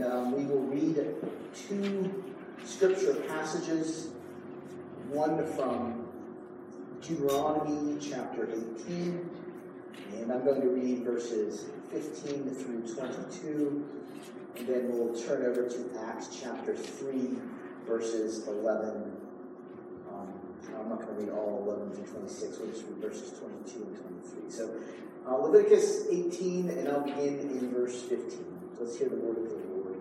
and we will read two scripture passages, one from Deuteronomy chapter 18, and I'm going to read verses 15 through 22, and then we'll turn over to Acts chapter 3, verses 11. I'm not going to read all 11 through 26, we'll just read verses 22 and 23. So Leviticus 18, and I'll begin in verse 15. Let's hear the word of the Lord.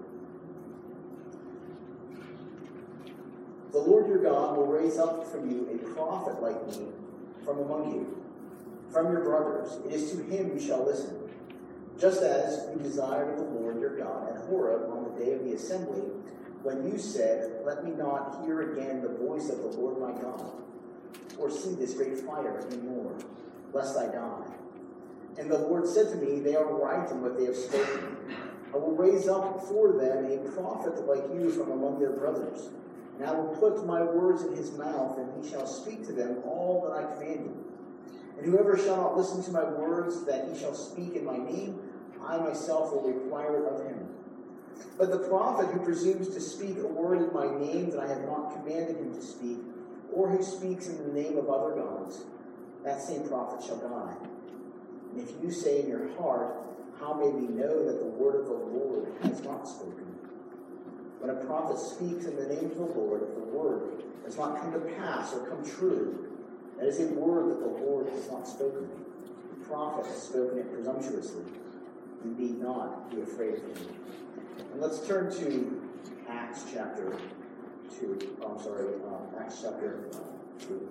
The Lord your God will raise up from you a prophet like me from among you, from your brothers. It is to him you shall listen. Just as you desired of the Lord your God at Horeb on the day of the assembly, when you said, let me not hear again the voice of the Lord my God, or see this great fire any more, lest I die. And the Lord said to me, they are right in what they have spoken. I will raise up for them a prophet like you from among their brothers. And I will put my words in his mouth, and he shall speak to them all that I command him. And whoever shall not listen to my words that he shall speak in my name, I myself will require it of him. But the prophet who presumes to speak a word in my name that I have not commanded him to speak, or who speaks in the name of other gods, that same prophet shall die. And if you say in your heart, how may we know that the word of the Lord has not spoken? When a prophet speaks in the name of the Lord, if the word does not come to pass or come true, that is a word that the Lord has not spoken. The prophet has spoken it presumptuously. You need not be afraid of him. And let's turn to Acts chapter 2. Acts chapter 2.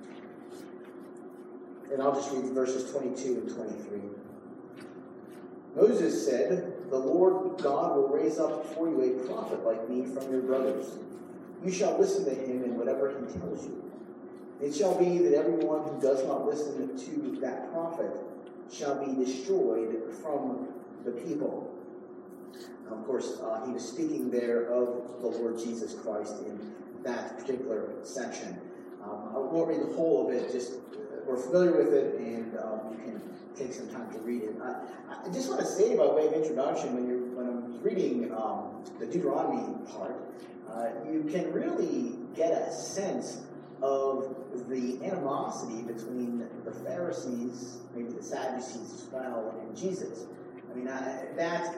And I'll just read verses 22 and 23. Moses said, the Lord God will raise up for you a prophet like me from your brothers. You shall listen to him in whatever he tells you. It shall be that everyone who does not listen to that prophet shall be destroyed from the people. Of course, he was speaking there of the Lord Jesus Christ in that particular section. I won't read the whole of it, just we're familiar with it, and you can take some time to read it. I just want to say, by way of introduction, when I'm reading the Deuteronomy part, you can really get a sense of the animosity between the Pharisees, maybe the Sadducees as well, and Jesus. I mean, that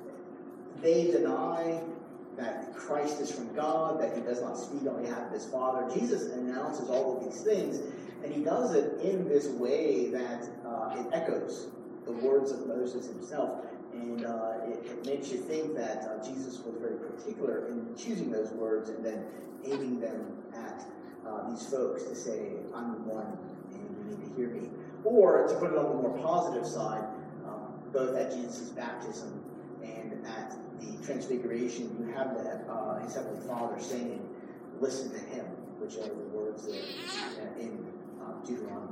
they deny that Christ is from God, that he does not speak on behalf of his Father. Jesus announces all of these things, and he does it in this way that it echoes the words of Moses himself. And it makes you think that Jesus was very particular in choosing those words and then aiming them at these folks to say, I'm the one, and you need to hear me. Or, to put it on the more positive side, both at Jesus' baptism and at the Transfiguration, you have his Heavenly Father saying, listen to him, which are the words in Deuteronomy.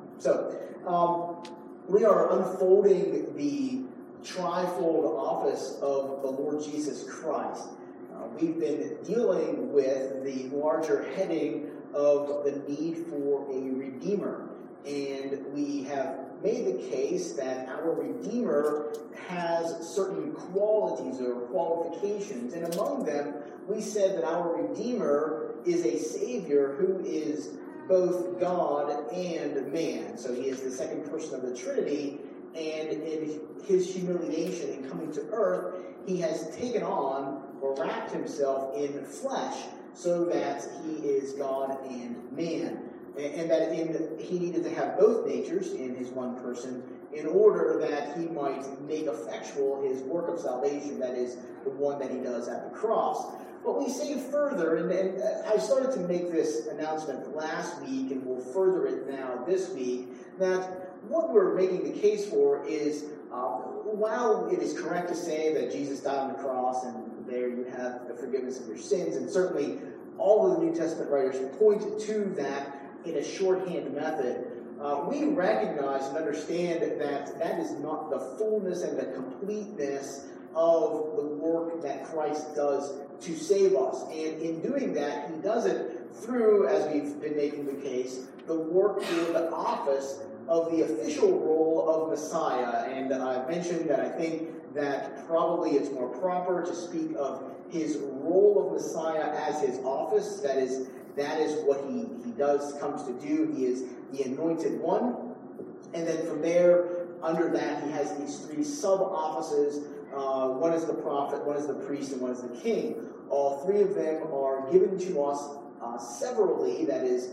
So, we are unfolding the trifold office of the Lord Jesus Christ. We've been dealing with the larger heading of the need for a Redeemer. And we have made the case that our Redeemer has certain qualities or qualifications. And among them, we said that our Redeemer is a Savior who is both God and man. So he is the second person of the Trinity, and in his humiliation in coming to earth, he has taken on or wrapped himself in flesh so that he is God and man. And that he needed to have both natures in his one person in order that he might make effectual his work of salvation, that is, the one that he does at the cross. But we say further, and I started to make this announcement last week, and we'll further it now this week, that what we're making the case for is, while it is correct to say that Jesus died on the cross, and there you have the forgiveness of your sins, and certainly all of the New Testament writers point to that in a shorthand method, we recognize and understand that that is not the fullness and the completeness of the work that Christ does to save us. And in doing that, he does it through, as we've been making the case, the work or the office of the official role of Messiah. And I've mentioned that I think that probably it's more proper to speak of his role of Messiah as his office. That is what he comes to do. He is the anointed one. And then from there, under that, he has these three sub-offices. One is the prophet, one is the priest, and one is the king. All three of them are given to us severally, that is,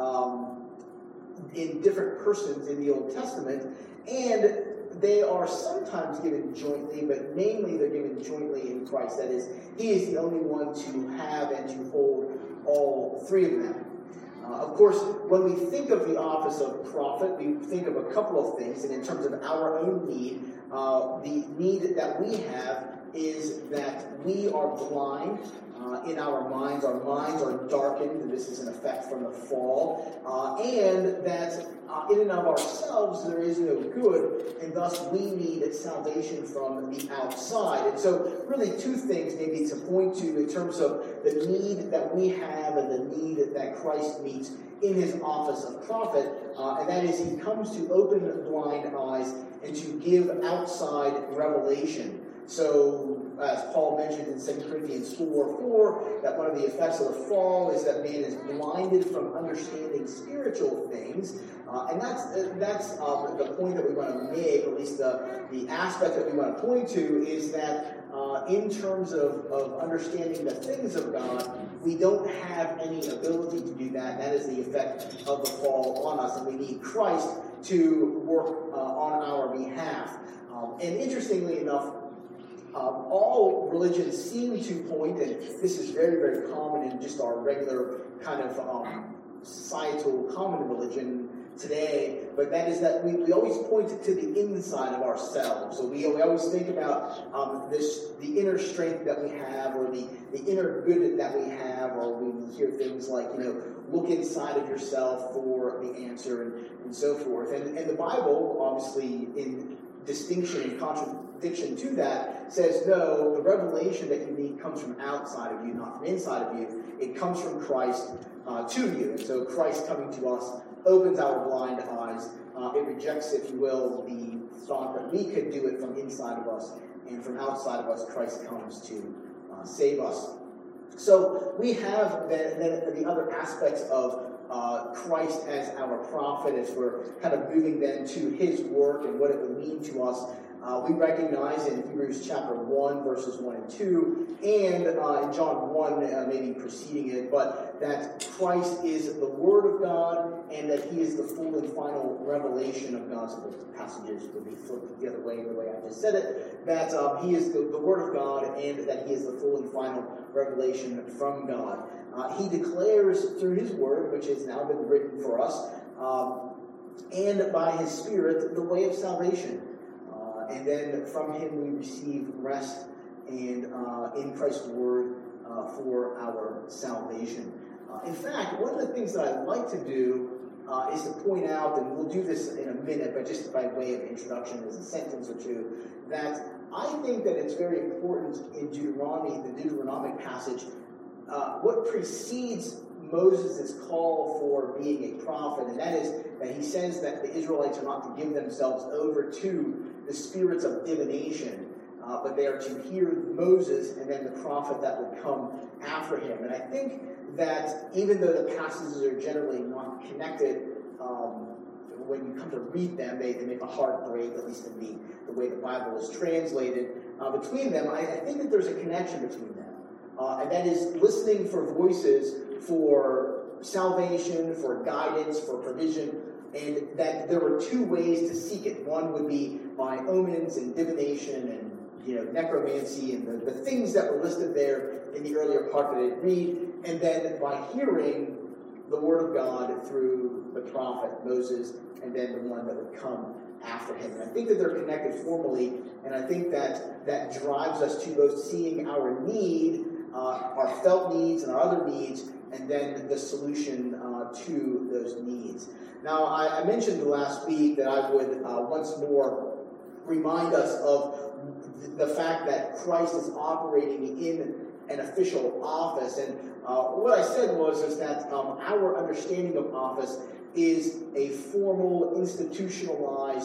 in different persons in the Old Testament, and they are sometimes given jointly, but mainly they're given jointly in Christ. That is, he is the only one to have and to hold all three of them. Of course, when we think of the office of prophet, we think of a couple of things, and in terms of our own need, the need that we have is that we are blind in our minds. Our minds are darkened. This is an effect from the fall. And that in and of ourselves there is no good, and thus we need salvation from the outside. And so really two things maybe to point to in terms of the need that we have and the need that Christ meets in his office of prophet, and that is he comes to open blind eyes and to give outside revelation. So, as Paul mentioned in 2 Corinthians 4:4, that one of the effects of the fall is that man is blinded from understanding spiritual things. And that's the point that we want to make, or at least the aspect that we want to point to, is that in terms of understanding the things of God, we don't have any ability to do that. That is the effect of the fall on us, and we need Christ to work on our behalf. And interestingly enough, all religions seem to point, and this is very, very common in just our regular kind of societal common religion today, but that is that we always point to the inside of ourselves. So we always think about the inner strength that we have, or the inner good that we have, or we hear things like, look inside of yourself for the answer, and so forth. And the Bible, obviously, in distinction and contradiction to that, says no, the revelation that you need comes from outside of you, not from inside of you. It comes from Christ to you. And so Christ coming to us opens our blind eyes. It rejects, if you will, the thought that we could do it from inside of us, and from outside of us, Christ comes to save us. So we have then the other aspects of Christ as our prophet, as we're kind of moving then to his work and what it would mean to us. We recognize in Hebrews chapter 1, verses 1 and 2, and in John 1, maybe preceding it, but that Christ is the Word of God, and that he is the full and final revelation of God. So the passages would be flipped the other way, the way I just said it, that he is the Word of God, and that he is the full and final revelation from God. He declares through his Word, which has now been written for us, and by his Spirit, the way of salvation. And then from him we receive rest and in Christ's word for our salvation. In fact, one of the things that I'd like to do is to point out, and we'll do this in a minute, but just by way of introduction as a sentence or two, that I think that it's very important in Deuteronomy, the Deuteronomic passage, what precedes Moses' call for being a prophet, and that is that he says that the Israelites are not to give themselves over to the spirits of divination, but they are to hear Moses and then the prophet that would come after him. And I think that even though the passages are generally not connected, when you come to read them, they make a hard break, at least in the way the Bible is translated, between them. I think that there's a connection between them. And that is listening for voices for salvation, for guidance, for provision, and that there were two ways to seek it. One would be by omens and divination and necromancy and the things that were listed there in the earlier part that I read, and then by hearing the word of God through the prophet Moses, and then the one that would come after him. And I think that they're connected formally, and I think that drives us to both seeing our need, our felt needs and our other needs, and then the solution to those needs. Now, I mentioned last week that I would once more remind us of the fact that Christ is operating in an official office. And what I said is that our understanding of office is a formal, institutionalized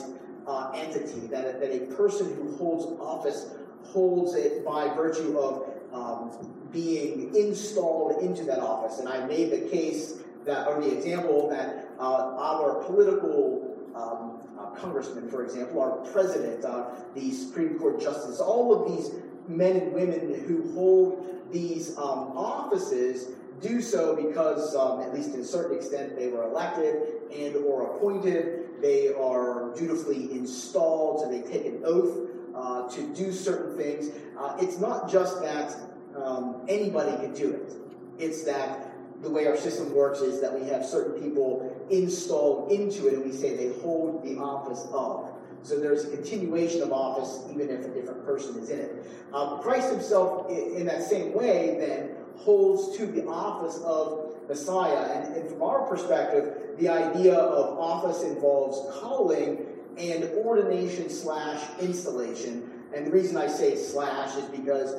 entity, that a person who holds office holds it by virtue of being installed into that office. And I made the case that, or the example that our political congressman, for example, our president, the Supreme Court justice, all of these men and women who hold these offices do so because, at least to a certain extent, they were elected and or appointed. They are dutifully installed, so they take an oath to do certain things. It's not just that anybody can do it. It's that the way our system works is that we have certain people installed into it, and we say they hold the office of. So there's a continuation of office, even if a different person is in it. Christ himself, in that same way, then, holds to the office of Messiah. And from our perspective, the idea of office involves calling and ordination / installation. And the reason I say slash is because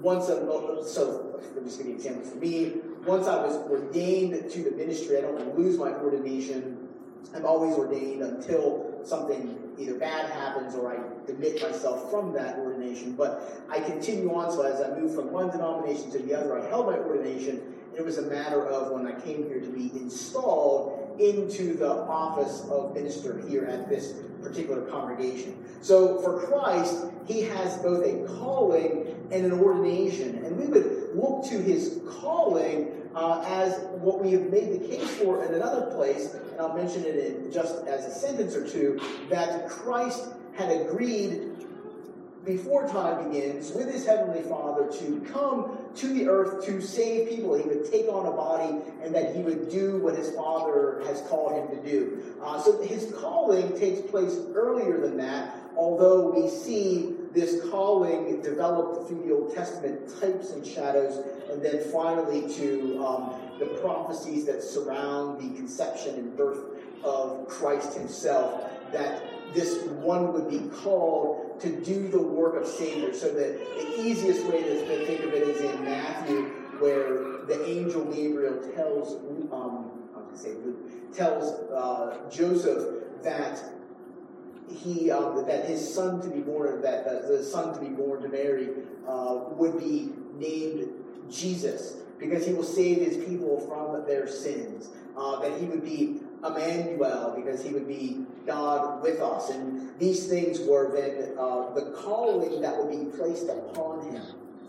so let me just give you an example. For me, once I was ordained to the ministry, I don't lose my ordination. I'm always ordained until something either bad happens or I demit myself from that ordination. But I continue on, so as I move from one denomination to the other, I held my ordination. It was a matter of when I came here to be installed into the office of minister here at this particular congregation. So for Christ, he has both a calling and an ordination. And we would look to his calling as what we have made the case for in another place, and I'll mention it in just as a sentence or two, that Christ had agreed before time begins with his heavenly Father to come to the earth to save people. He would take on a body and that he would do what his Father has called him to do. So his calling takes place earlier than that, although we see this calling developed through the Old Testament types and shadows, and then finally to the prophecies that surround the conception and birth of Christ himself, that this one would be called to do the work of Savior. So the easiest way to think of it is in Matthew, where the angel Gabriel tells Joseph that that his son to be born, that the son to be born to Mary would be named Jesus, because he will save his people from their sins. That he would be Emmanuel, because he would be God with us. And these things were then the calling that would be placed upon him.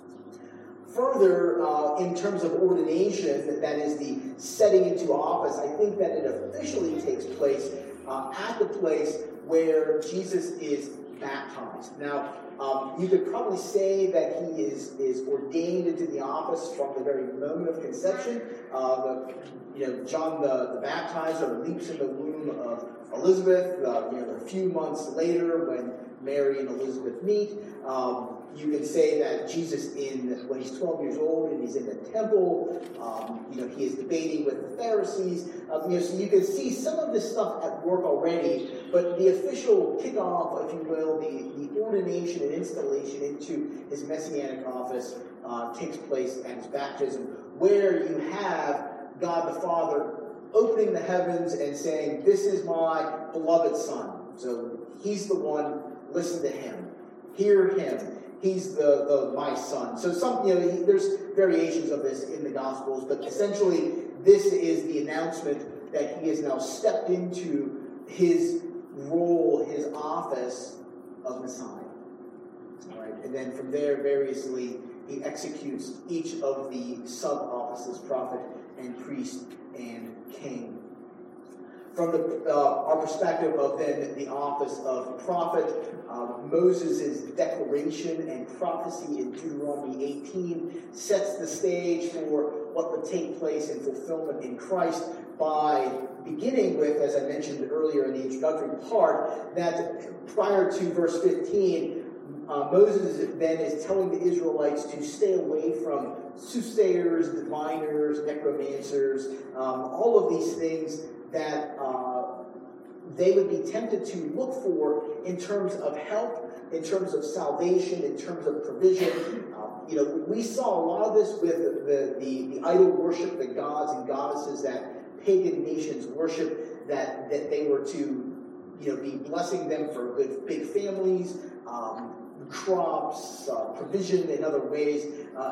Further, in terms of ordination, that is the setting into office, I think that it officially takes place at the place where Jesus is baptized. Now, you could probably say that he is ordained into the office from the very moment of conception. John the Baptizer leaps in the womb of Elizabeth. A few months later, when Mary and Elizabeth meet, you can say that Jesus, when he's 12 years old and he's in the temple, he is debating with the Pharisees. So you can see some of this stuff at work already, but the official kickoff, if you will, the ordination and installation into his messianic office takes place at his baptism, where you have God the Father opening the heavens and saying, "This is my beloved Son." So he's the one, listen to him, hear him. He's the my son. So there's variations of this in the Gospels, but essentially this is the announcement that he has now stepped into his role, his office of Messiah. All right, and then from there, variously, he executes each of the sub-offices: prophet and priest and king. From our perspective of then the office of prophet, Moses' declaration and prophecy in Deuteronomy 18 sets the stage for what would take place in fulfillment in Christ by beginning with, as I mentioned earlier in the introductory part, that prior to verse 15, Moses then is telling the Israelites to stay away from soothsayers, diviners, necromancers, all of these things that they would be tempted to look for in terms of help, in terms of salvation, in terms of provision. We saw a lot of this with the idol worship, the gods and goddesses that pagan nations worship, that they were to be blessing them for good, big families, crops, provision in other ways,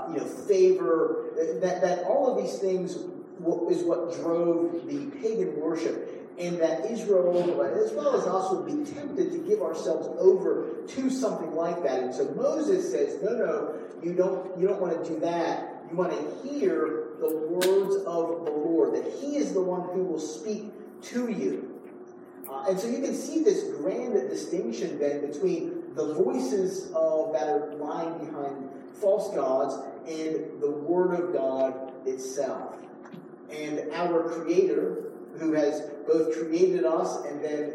favor. That all of these things is what drove the pagan worship. And that Israel, as well as us, would be tempted to give ourselves over to something like that. And so Moses says, no, you don't want to do that. You want to hear the words of the Lord, that He is the one who will speak to you. And so you can see this grand distinction then between the voices that are lying behind false gods and the Word of God itself. And our Creator, who has both created us and then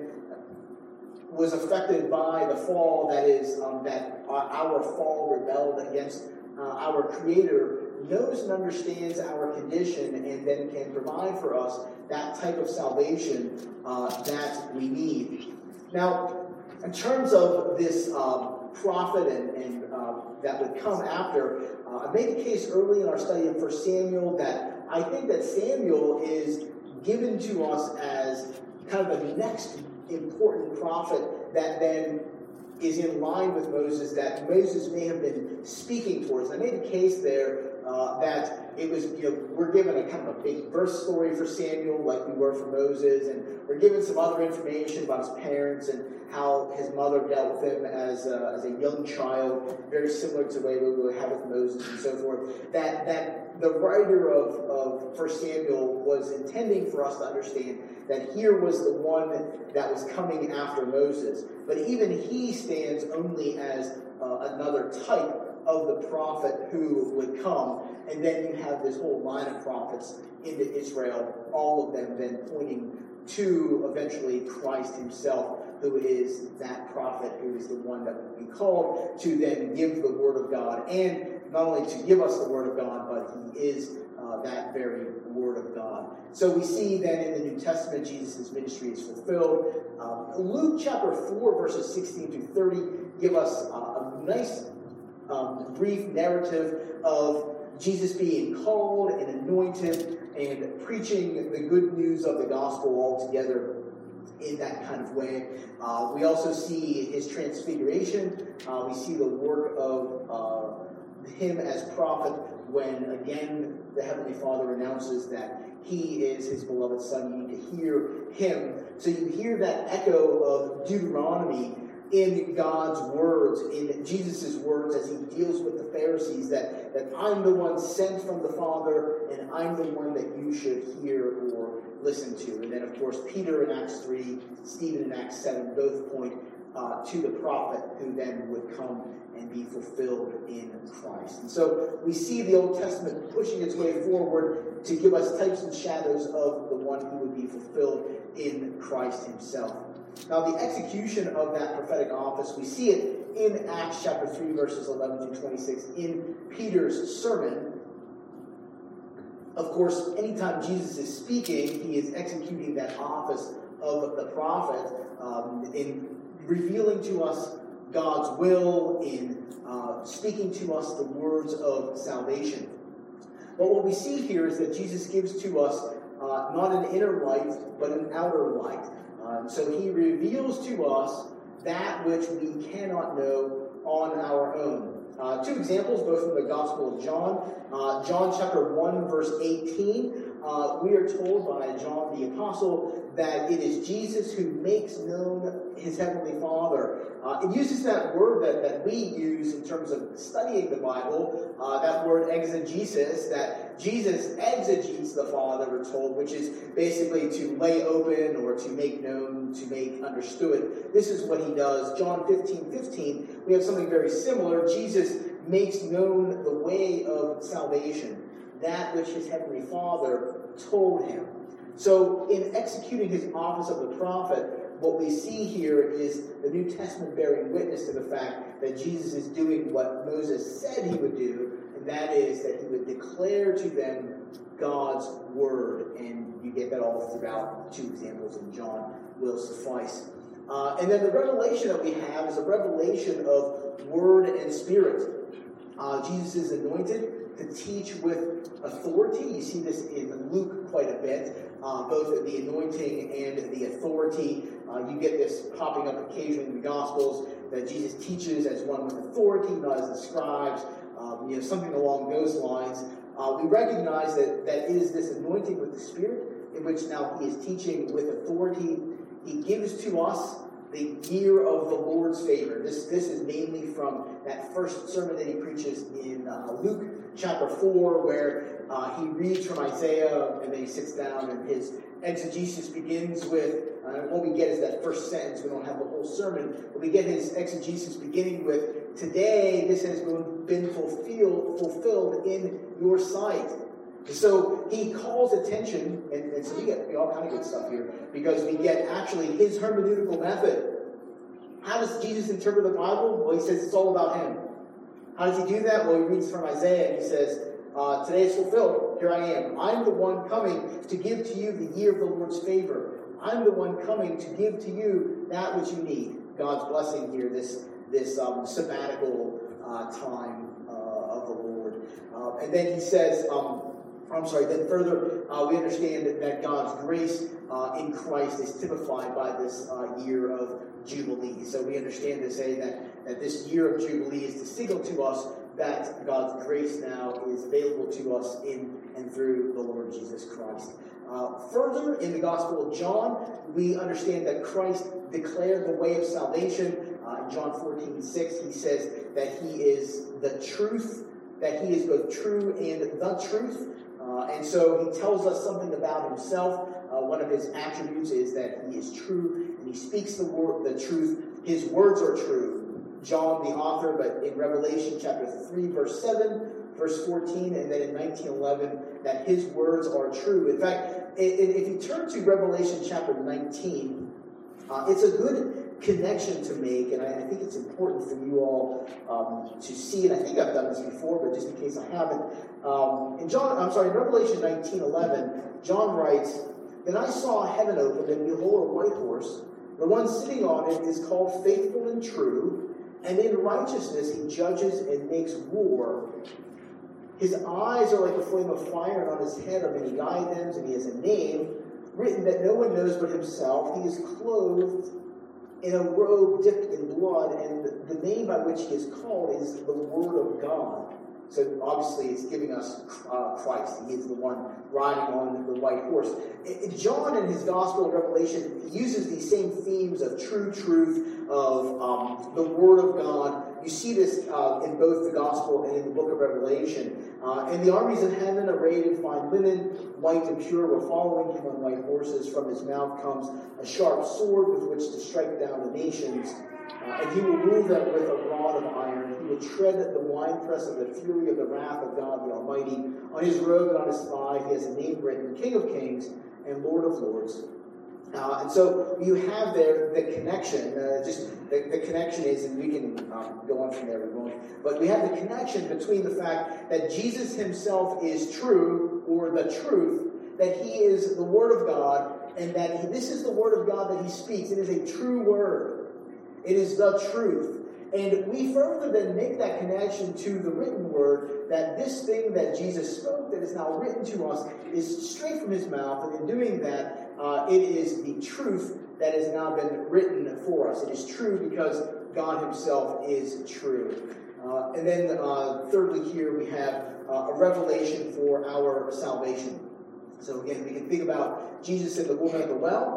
was affected by the fall, that is, that our fall rebelled against our Creator, knows and understands our condition and then can provide for us that type of salvation that we need. Now, in terms of this prophet and that would come after, I made the case early in our study of 1 Samuel that I think that Samuel is given to us as kind of the next important prophet that then is in line with Moses, that Moses may have been speaking towards. I made a case there that it was, we're given a kind of a big birth story for Samuel, like we were for Moses, and we're given some other information about his parents and how his mother dealt with him as a young child, very similar to the way we would have with Moses and so forth. That the writer of 1 Samuel was intending for us to understand that here was the one that was coming after Moses. But even he stands only as another type of the prophet who would come. And then you have this whole line of prophets into Israel, all of them then pointing to eventually Christ himself, who is that prophet, who is the one that will be called to then give the Word of God. And not only to give us the Word of God, but he is that very Word of God. So we see then in the New Testament, Jesus' ministry is fulfilled. Luke chapter 4, verses 16 to 30 give us a nice brief narrative of Jesus being called and anointed and preaching the good news of the gospel altogether in that kind of way. We also see his transfiguration. We see the work of him as prophet when, again, the Heavenly Father announces that he is his beloved Son. You need to hear him. So you hear that echo of Deuteronomy in God's words, in Jesus' words, as he deals with the Pharisees, that I'm the one sent from the Father, and I'm the one that you should hear or listen to. And then, of course, Peter in Acts 3, Stephen in Acts 7, both point to the prophet who then would come and be fulfilled in Christ. And so we see the Old Testament pushing its way forward to give us types and shadows of the one who would be fulfilled in Christ himself. Now, the execution of that prophetic office, we see it in Acts chapter 3, verses 11 to 26, in Peter's sermon. Of course, anytime Jesus is speaking, he is executing that office of the prophet in revealing to us God's will, in speaking to us the words of salvation. But what we see here is that Jesus gives to us not an inner light, but an outer light. So he reveals to us that which we cannot know on our own. Two examples, both from the Gospel of John. John chapter 1, verse 18. We are told by John the Apostle that it is Jesus who makes known his Heavenly Father. It uses that word that we use in terms of studying the Bible, that word exegesis, that Jesus exegetes the Father, we're told, which is basically to lay open or to make known, to make understood. This is what he does. John 15:15, we have something very similar. Jesus makes known the way of salvation, that which his Heavenly Father told him. So in executing his office of the prophet, what we see here is the New Testament bearing witness to the fact that Jesus is doing what Moses said he would do, and that is that he would declare to them God's word. And you get that all throughout. Two examples in John will suffice. And then the revelation that we have is a revelation of word and spirit. Jesus is anointed. to teach with authority. You see this in Luke quite a bit, both the anointing and the authority. You get this popping up occasionally in the Gospels, that Jesus teaches as one with authority, not as the scribes, something along those lines. We recognize that is this anointing with the Spirit, in which now he is teaching with authority. He gives to us the year of the Lord's favor. This is mainly from that first sermon that he preaches in Luke chapter 4, where he reads from Isaiah, and then he sits down, and his exegesis begins with, what we get is that first sentence. We don't have the whole sermon, but we get his exegesis beginning with, today this has been fulfilled in your sight. So he calls attention, and so we get all kind of good stuff here, because we get actually his hermeneutical method. How does Jesus interpret the Bible? Well, he says it's all about him. How does he do that? Well, he reads from Isaiah, and he says, today is fulfilled. Here I am. I'm the one coming to give to you the year of the Lord's favor. I'm the one coming to give to you that which you need. God's blessing here, this sabbatical time of the Lord. And then he says, then further, we understand that God's grace in Christ is typified by this year of Jubilee. So we understand to say that this year of Jubilee is to signal to us that God's grace now is available to us in and through the Lord Jesus Christ. Further, in the Gospel of John, we understand that Christ declared the way of salvation. In John 14:6, he says that he is the truth, that he is both true and the truth. And so he tells us something about himself. One of his attributes is that he is true, and he speaks the truth. His words are true. John, the author, but in Revelation chapter 3, verse 7, verse 14, and then in 19:11, that his words are true. In fact, if you turn to Revelation chapter 19, it's a good connection to make, and I think it's important for you all to see, and I think I've done this before, but just in case I haven't. In Revelation 19:11, John writes, "Then I saw heaven opened, and behold, a white horse. The one sitting on it is called Faithful and True, and in righteousness he judges and makes war. His eyes are like a flame of fire, and on his head are many diadems, and he has a name written that no one knows but himself. He is clothed in a robe dipped in blood, and the name by which he is called is the Word of God." So obviously it's giving us Christ. He is the one riding on the white horse. John in his Gospel of Revelation uses these same themes of true truth, of the Word of God. You see this in both the Gospel and in the book of Revelation. And the armies in heaven, arrayed in fine linen, white and pure, were following him on white horses. From his mouth comes a sharp sword with which to strike down the nations. And he will rule them with a rod of iron. He will tread the winepress of the fury of the wrath of God the Almighty. On his robe and on his thigh he has a name written, King of Kings and Lord of Lords. And so you have there the connection. The connection is, and we can go on from there, we won't. But we have the connection between the fact that Jesus himself is true, or the truth, that he is the Word of God, and that this is the Word of God that he speaks. It is a true word. It is the truth. And we further then make that connection to the written word, that this thing that Jesus spoke that is now written to us is straight from his mouth. And in doing that, it is the truth that has now been written for us. It is true because God himself is true. And then thirdly here we have a revelation for our salvation. So again, we can think about Jesus and the woman at the well.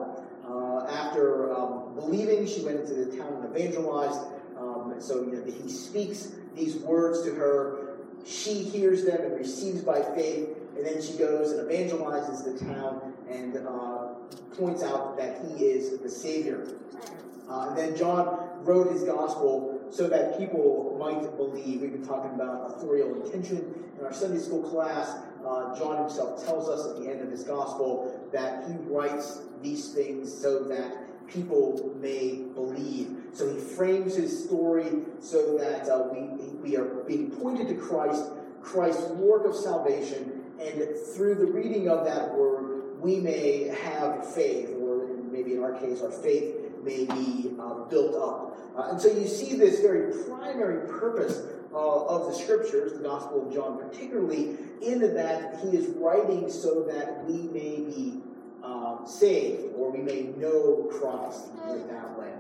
After believing, she went into the town and evangelized. So he speaks these words to her. She hears them and receives by faith. And then she goes and evangelizes the town and points out that he is the Savior. And then John wrote his gospel so that people might believe. We've been talking about authorial intention in our Sunday school class. John himself tells us at the end of his gospel that he writes these things so that people may believe. So he frames his story so that we are being pointed to Christ's work of salvation, and through the reading of that word, we may have faith, or maybe in our case, our faith may be built up. And so you see this very primary purpose of the Scriptures, the Gospel of John particularly, in that he is writing so that we may be saved, or we may know Christ, put it that way.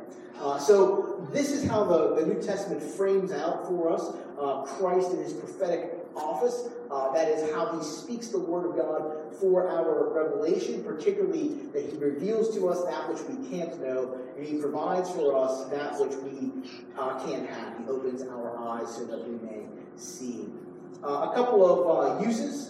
So this is how the New Testament frames out for us Christ in his prophetic office. That is how he speaks the Word of God for our revelation, particularly that he reveals to us that which we can't know, and he provides for us that which we can't have. He opens our eyes so that we may see. A couple of uses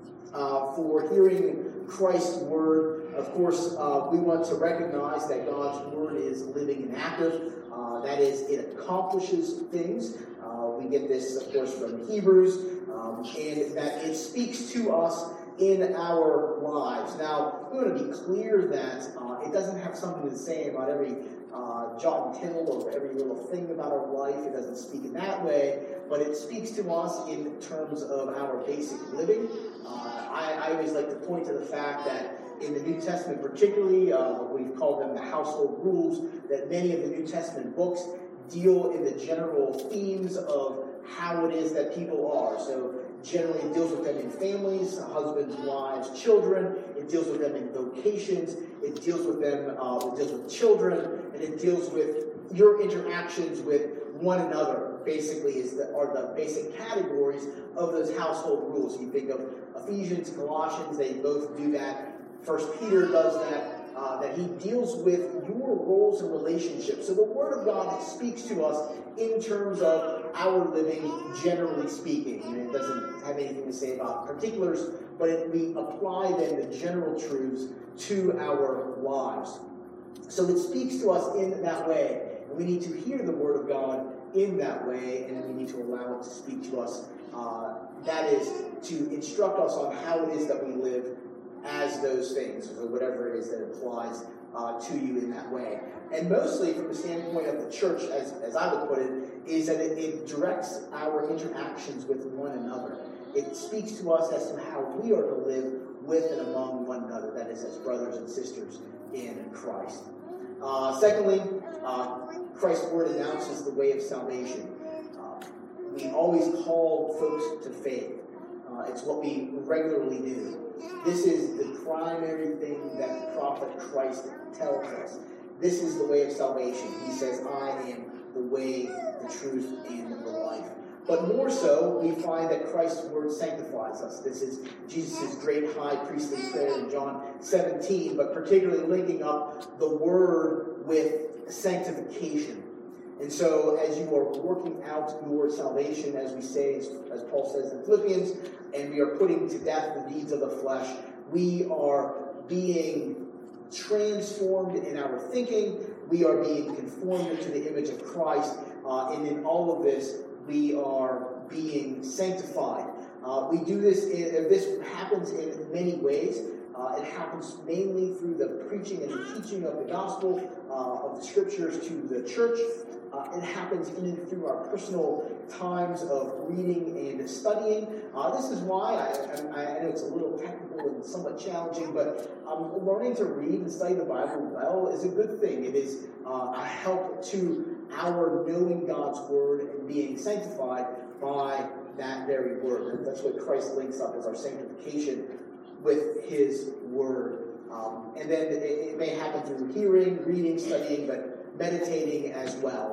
for hearing Christ's Word. Of course, we want to recognize that God's Word is living and active. That is, it accomplishes things. We get this, of course, from Hebrews, and that it speaks to us in our lives. Now, we want to be clear that it doesn't have something to say about every jot and tittle or every little thing about our life. It doesn't speak in that way, but it speaks to us in terms of our basic living. I always like to point to the fact that in the New Testament particularly, we've called them the household rules, that many of the New Testament books deal in the general themes of how it is that people are. So generally it deals with them in families, husbands, wives, children. It deals with them in vocations. It deals with them, it deals with children, and it deals with your interactions with one another, basically, are the basic categories of those household rules. You think of Ephesians, Colossians, they both do that. 1 Peter does that. That he deals with your roles and relationships. So the Word of God speaks to us in terms of our living, generally speaking. And it doesn't have anything to say about particulars, but we apply then the general truths to our lives. So it speaks to us in that way. And we need to hear the Word of God in that way, and then we need to allow it to speak to us. That is, to instruct us on how it is that we live as those things, or whatever it is that applies to you in that way. And mostly from the standpoint of the church, as I would put it, is that it directs our interactions with one another. It speaks to us as to how we are to live with and among one another, that is, as brothers and sisters in Christ. Secondly, Christ's Word announces the way of salvation. We always call folks to faith. It's what we regularly do. This is the primary thing that the prophet Christ tells us. This is the way of salvation. He says, I am the way, the truth, and the life. But more so, we find that Christ's Word sanctifies us. This is Jesus' great high priestly prayer in John 17, but particularly linking up the Word with sanctification. And so as you are working out your salvation, as we say, as Paul says in Philippians, and we are putting to death the deeds of the flesh, we are being transformed in our thinking. We are being conformed to the image of Christ. And in all of this, we are being sanctified. We do this, this happens in many ways. It happens mainly through the preaching and the teaching of the gospel, of the Scriptures to the church. It happens even through our personal times of reading and studying. This is why I know it's a little technical and somewhat challenging, but learning to read and study the Bible well is a good thing. It is a help to our knowing God's Word and being sanctified by that very Word. And that's what Christ links up as our sanctification with His Word. And then it may happen through hearing, reading, studying, but meditating as well.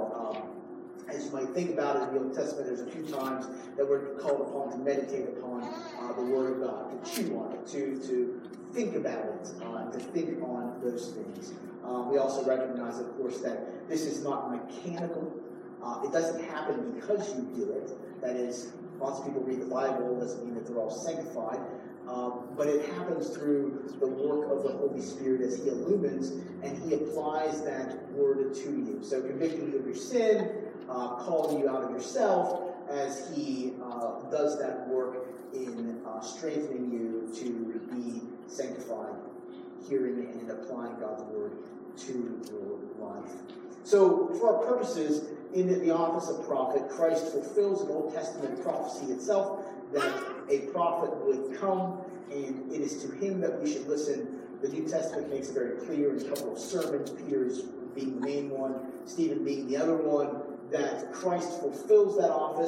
As you might think about it in the Old Testament, there's a few times that we're called upon to meditate upon the Word of God, to chew on it, to think about it, to think on those things. We also recognize, of course, that this is not mechanical. It doesn't happen because you do it. That is, lots of people read the Bible, doesn't mean that they're all sanctified. But it happens through the work of the Holy Spirit as He illumines and He applies that Word to you. So convicting you of your sin, calling you out of yourself as He does that work in strengthening you to be sanctified, hearing and applying God's Word to your life. So for our purposes, in the office of prophet, Christ fulfills an Old Testament prophecy itself, that a prophet would come, and it is to him that we should listen. The New Testament makes it very clear in a couple of sermons, Peter is being the main one, Stephen being the other one, that Christ fulfills that office,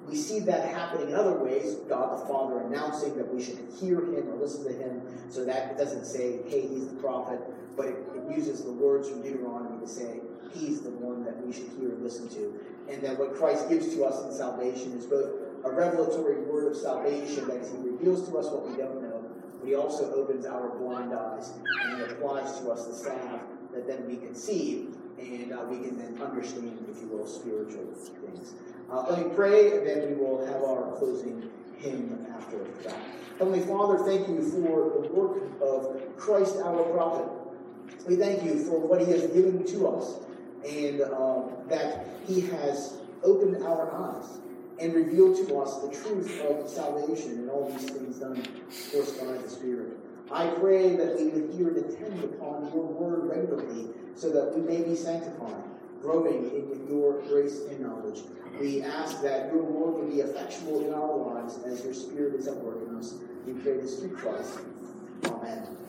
We see that happening in other ways. God the Father announcing that we should hear him or listen to him. So that it doesn't say, hey, he's the prophet, but it uses the words from Deuteronomy to say, he's the one that we should hear and listen to. And that what Christ gives to us in salvation is both a revelatory word of salvation, that he reveals to us what we don't know, but he also opens our blind eyes and he applies to us the salve that then we can see and we can then understand, if you will, spiritual things. Let me pray, and then we will have our closing hymn after that. Heavenly Father, thank you for the work of Christ our prophet. We thank you for what he has given to us, and that he has opened our eyes and revealed to us the truth of salvation and all these things done for us by the Spirit. I pray that we would hear and attend upon your word regularly so that we may be sanctified, growing in your grace and knowledge. We ask that your word would be effectual in our lives as your Spirit is at work in us. We pray this through Christ. Amen.